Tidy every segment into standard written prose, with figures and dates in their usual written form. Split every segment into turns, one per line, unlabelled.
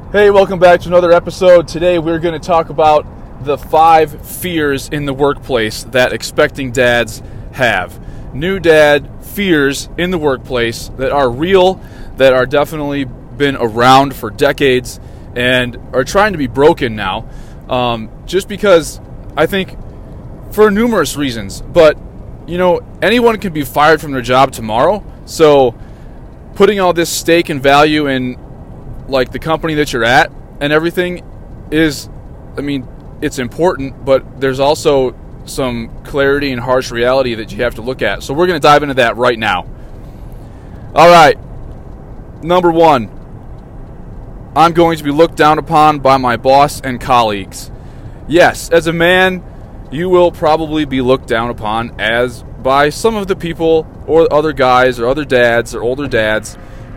Hey, welcome back to another episode. Today we're going to talk about the 5 fears in the workplace that expecting dads have. New dad fears in the workplace that are real, that are definitely been around for decades and are trying to be broken now. Just because I think for numerous reasons, but anyone can be fired from their job tomorrow. So putting all this stake and value in like the company that you're at and everything is, it's important, but there's also some clarity and harsh reality that you have to look at. So we're going to dive into that right now. All right. Number 1, I'm going to be looked down upon by my boss and colleagues. Yes, as a man, you will probably be looked down upon by some of the people or other guys or other dads or older dads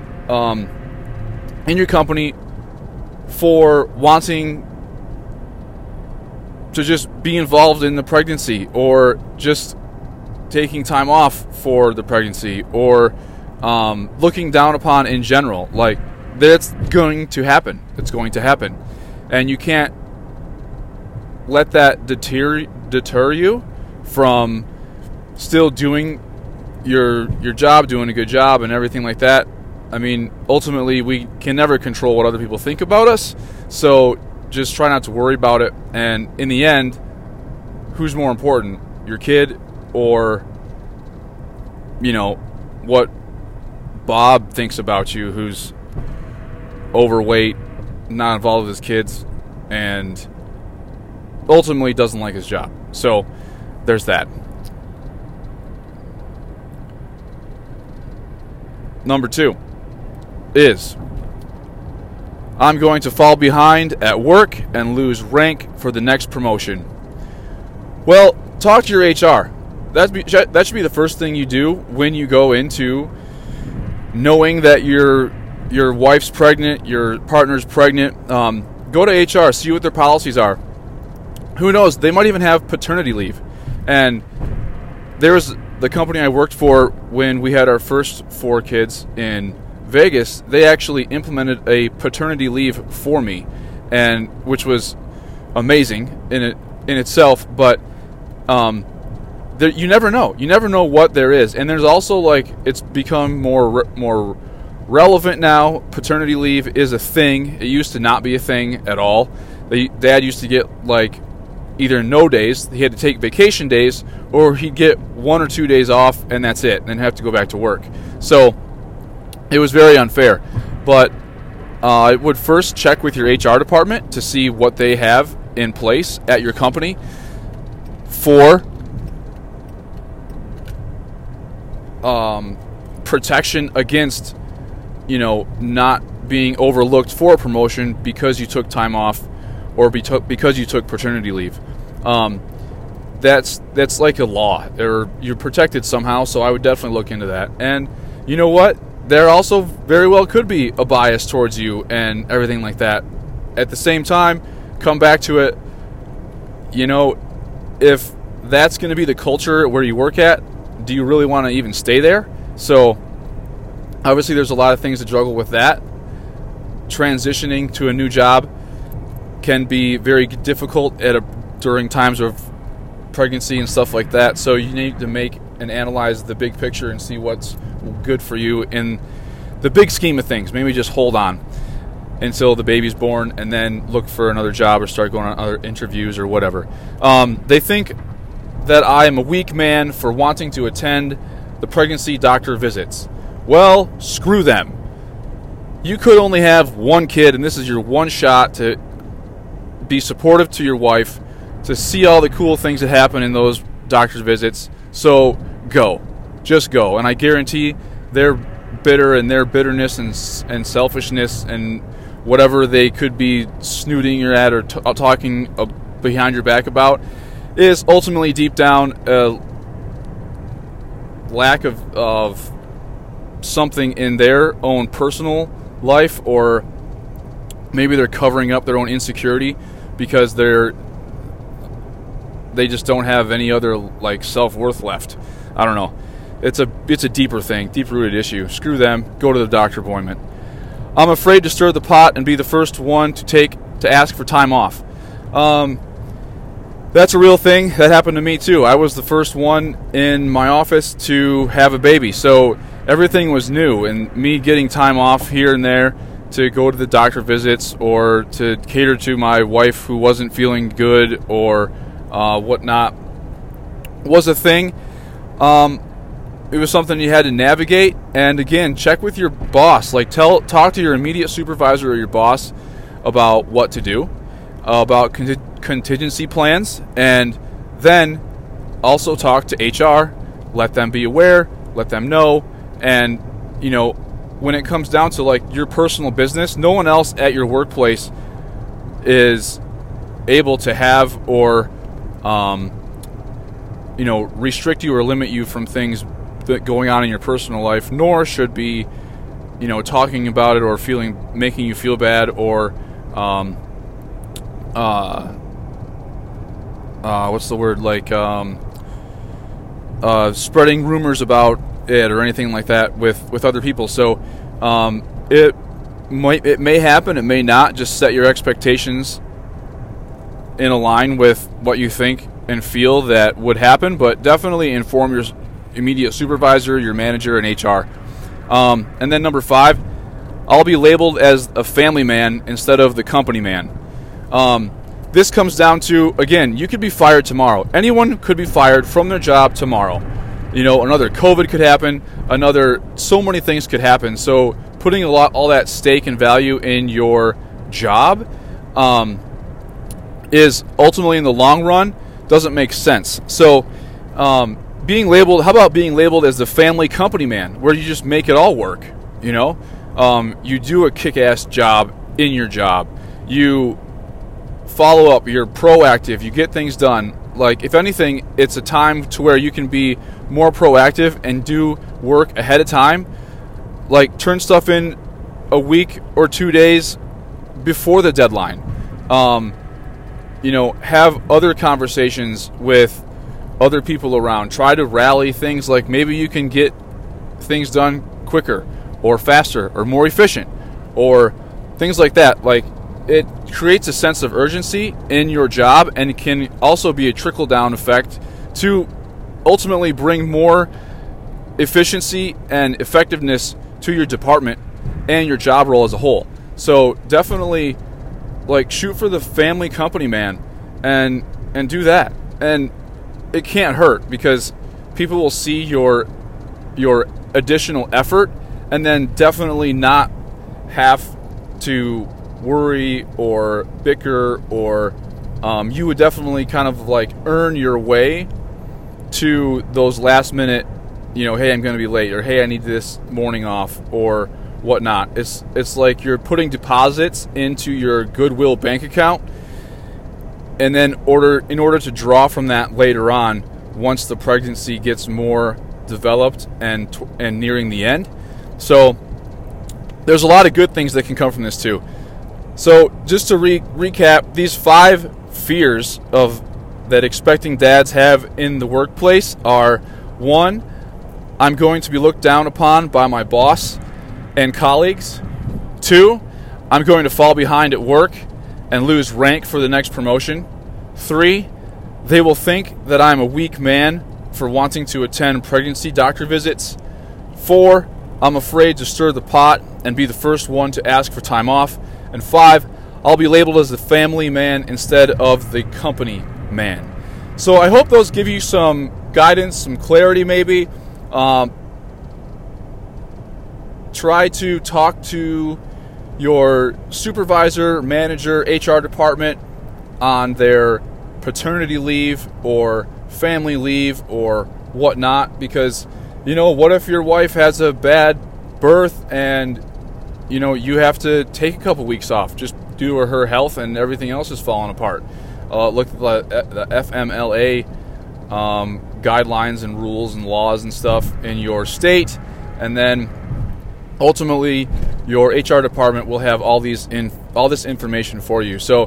in your company for wanting to just be involved in the pregnancy or just taking time off for the pregnancy or looking down upon in general. Like, that's going to happen. It's going to happen. And you can't let that deter you from still doing your job, doing a good job and everything like that. Ultimately, we can never control what other people think about us, so just try not to worry about it. And in the end, who's more important, your kid or, what Bob thinks about you, who's overweight, not involved with his kids, and ultimately doesn't like his job. So there's that. Number 2 is I'm going to fall behind at work and lose rank for the next promotion. Well, talk to your HR. That should be the first thing you do when you go into knowing that your wife's pregnant, your partner's pregnant. Go to HR, see what their policies are. Who knows? They might even have paternity leave. And there was the company I worked for when we had our first 4 kids in Vegas. They actually implemented a paternity leave for me, and which was amazing in itself. But you never know. You never know what there is. And there's also it's become more relevant now. Paternity leave is a thing. It used to not be a thing at all. Dad used to get either no days, he had to take vacation days, or he'd get 1 or 2 days off, and that's it, and then have to go back to work. So it was very unfair. But I would first check with your HR department to see what they have in place at your company for protection against, not being overlooked for a promotion because you took time off or because you took paternity leave. That's like a law, or you're protected somehow, so I would definitely look into that. And you know what? There also very well could be a bias towards you and everything like that. At the same time, come back to it, if that's going to be the culture where you work at, do you really want to even stay there? So obviously there's a lot of things to juggle with that. Transitioning to a new job can be very difficult during times of pregnancy and stuff like that. So you need to make and analyze the big picture and see what's good for you in the big scheme of things. Maybe just hold on until the baby's born and then look for another job or start going on other interviews or whatever. They think that I am a weak man for wanting to attend the pregnancy doctor visits. Well, screw them. You could only have 1 kid, and this is your one shot to be supportive to your wife, to see all the cool things that happen in those doctor's visits. So go. Just go. And I guarantee they're bitter, and their bitterness and selfishness and whatever they could be snooting you at or talking behind your back about is ultimately deep down a lack of something in their own personal life, or maybe they're covering up their own insecurity because they just don't have any other self-worth left. I don't know. It's a deeper thing, deep-rooted issue. Screw them. Go to the doctor appointment. I'm afraid to stir the pot and be the first one to ask for time off. That's a real thing. That happened to me too. I was the first one in my office to have a baby, so everything was new, and me getting time off here and there to go to the doctor visits or to cater to my wife who wasn't feeling good or whatnot was a thing. It was something you had to navigate, and again, check with your boss. Like, talk to your immediate supervisor or your boss about what to do, about contingency plans, and then also talk to HR. Let them be aware, let them know, and when it comes down to like your personal business, no one else at your workplace is able to have or restrict you or limit you from things that going on in your personal life, nor should be talking about it or making you feel bad or what's the word, like spreading rumors about it or anything like that with other people. So it may happen, it may not. Just set your expectations in a line with what you think and feel that would happen, but definitely inform your immediate supervisor, your manager, and HR. And then number 5, I'll be labeled as a family man instead of the company man. This comes down to, again, you could be fired tomorrow. Anyone could be fired from their job tomorrow. Another COVID could happen. So many things could happen. So putting all that stake and value in your job is ultimately, in the long run, doesn't make sense. So how about being labeled as the family company man, where you just make it all work? You do a kick-ass job in your job. You follow up, you're proactive, you get things done. Like, if anything, it's a time to where you can be more proactive and do work ahead of time. Like, turn stuff in a week or 2 days before the deadline. Have other conversations with other people around. Try to rally things, like maybe you can get things done quicker or faster or more efficient or things like that. Like, it creates a sense of urgency in your job, and it can also be a trickle-down effect to ultimately bring more efficiency and effectiveness to your department and your job role as a whole. So definitely, like, shoot for the family company man and do that. And it can't hurt, because people will see your additional effort and then definitely not have to worry or bicker, or you would definitely kind of like earn your way to those last minute, hey, I'm going to be late, or hey, I need this morning off, or whatnot. It's like you're putting deposits into your Goodwill bank account, and then in order to draw from that later on, once the pregnancy gets more developed and nearing the end. So there's a lot of good things that can come from this too. So just to recap, these 5 fears that expecting dads have in the workplace are: 1, I'm going to be looked down upon by my boss and colleagues. 2, I'm going to fall behind at work and lose rank for the next promotion. 3, they will think that I'm a weak man for wanting to attend pregnancy doctor visits. 4, I'm afraid to stir the pot and be the first one to ask for time off. And 5, I'll be labeled as the family man instead of the company man. So I hope those give you some guidance, some clarity maybe. Try to talk to your supervisor, manager, HR department on their paternity leave or family leave or whatnot, because what if your wife has a bad birth and you have to take a couple weeks off just due to her health and everything else is falling apart. Look at the FMLA guidelines and rules and laws and stuff in your state, and then ultimately your HR department will have all this information for you. So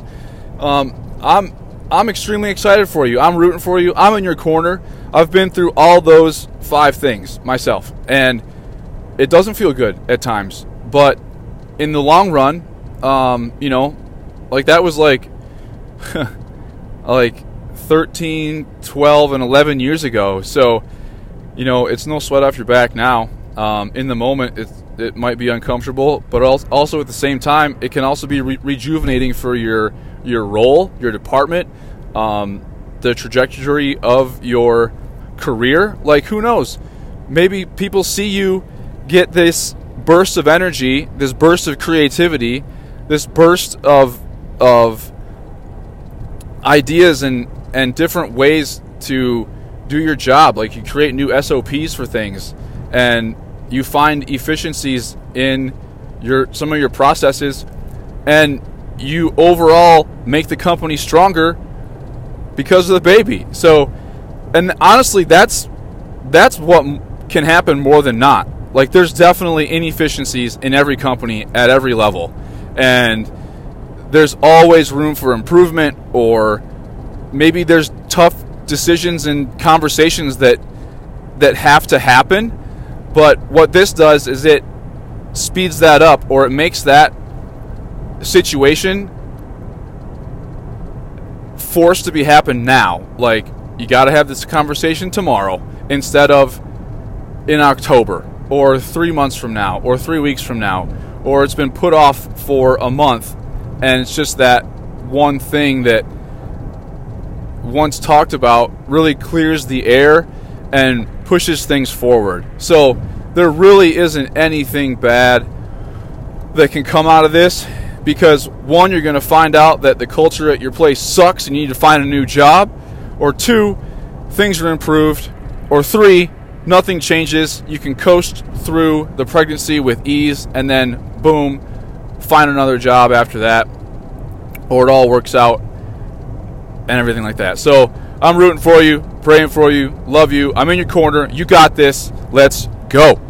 I'm extremely excited for you. I'm rooting for you. I'm in your corner. I've been through all those 5 things myself, and it doesn't feel good at times, but in the long run, like that was like 13, 12, and 11 years ago. So, it's no sweat off your back now. In the moment, it might be uncomfortable, but also at the same time, it can also be rejuvenating for your role, your department, the trajectory of your career. Like, who knows? Maybe people see you get this burst of energy, this burst of creativity, this burst of ideas and different ways to do your job. Like, you create new SOPs for things, and you find efficiencies in some of your processes, and you overall make the company stronger because of the baby. So, and honestly, that's what can happen more than not. Like, there's definitely inefficiencies in every company at every level, and there's always room for improvement, or maybe there's tough decisions and conversations that have to happen. But what this does is it speeds that up, or it makes that situation forced to be happen now. Like, you got to have this conversation tomorrow instead of in October, or 3 months from now, or 3 weeks from now, or it's been put off for a month, and it's just that one thing that, once talked about, really clears the air and pushes things forward. So there really isn't anything bad that can come out of this, because one, you're going to find out that the culture at your place sucks and you need to find a new job, or two, things are improved, or three, nothing changes. You can coast through the pregnancy with ease, and then boom, find another job after that, or it all works out and everything like that. So I'm rooting for you, praying for you, love you. I'm in your corner. You got this. Let's go.